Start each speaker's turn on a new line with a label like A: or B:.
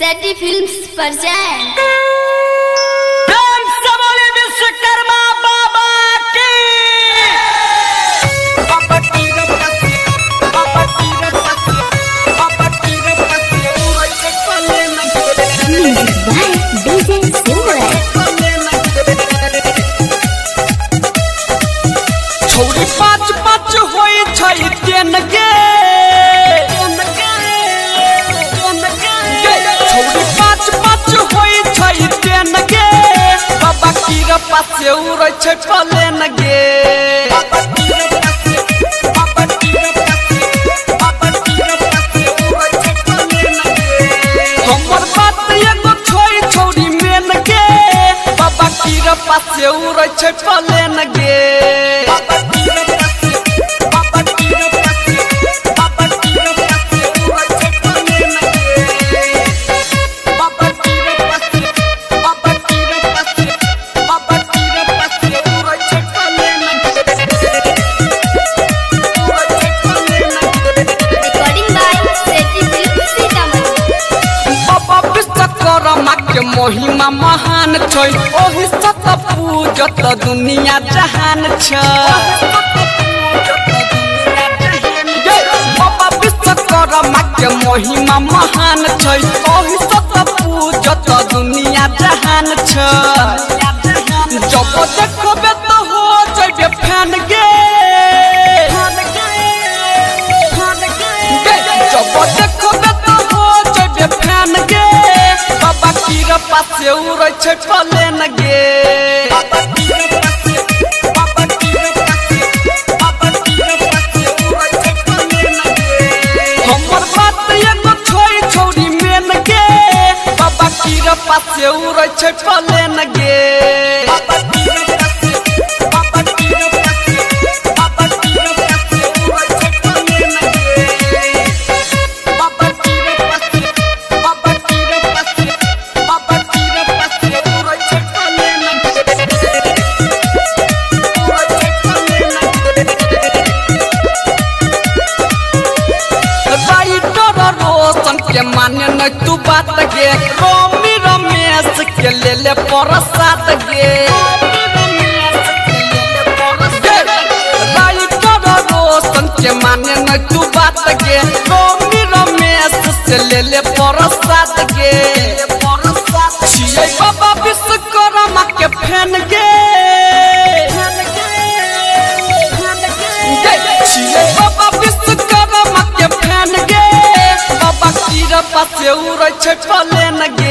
A: सेटी films present
B: प्रेम से बोले विश्वकर्मा बाबा की बाबा की रपसी बाबा की रपसी बाबा की रपसी उड़ै छै पले न
A: म्यूजिक बाय डीजे सिमरन
B: छोरी पाँच पाँच होई छै तेन गे छोरी पाँच पाँच होई छै तेन गे बाबा की रपसी उड़ै छै पले न गे बाबा की रपसी बाबा की रपसी बाबा की रपसी उड़ै छै पले न गे हमर बात एगो छोई छोरी मेन गे बाबा की रपसी उड़ै छै पले न गे बाबा की रपसी बाबा की रपसी बाबा की रपसी उड़ै छै पले न गे बाबा की रपसी बाबा की रपसी बाबा की रपसी उड़ै छै पले न गे उड़ै छै पले न गे
A: recording by Seti films Sitamarhi
B: Baba Vishwakarma के महिमा महान छै ओहि सत पूजत दुनिया जहान छै बाबा विश्वकर्मा के महिमा महान छै ओहि सत पूजत दुनिया जहान छै जब देखबे त हो जइबे फैन गे जब देखबे त हो जइबे फैन गे बाबा की रपसी उड़ै छै पले न गे बाबा की रपसी बाबा की रपसी बाबा की रपसी उड़ै छै पले न गे हमर बात एगो छोई छोरी मेन गे बाबा की रपसी उड़ै छै पले न गे बाबा की रपसी बाबा की रपसी बाबा की रपसी उड़ै छै पले न गे बाबा की रपसी बाबा की रपसी बाबा की रपसी उड़ै छै पले न गे उड़ै छै पले न गे राइटर रोशन के माने न तू बात गे रोमी रमेश के ले ले प्रसाद गे राइटर रोशन के माने न तू बात गे रोमी रमेश से ले ले प्रसाद गे छियै बाबा विश्वकर्मा के फैन गे छियै बाबा विश्वकर्मा के फैन गे बाबा की रपसी उड़ै छै पले न गे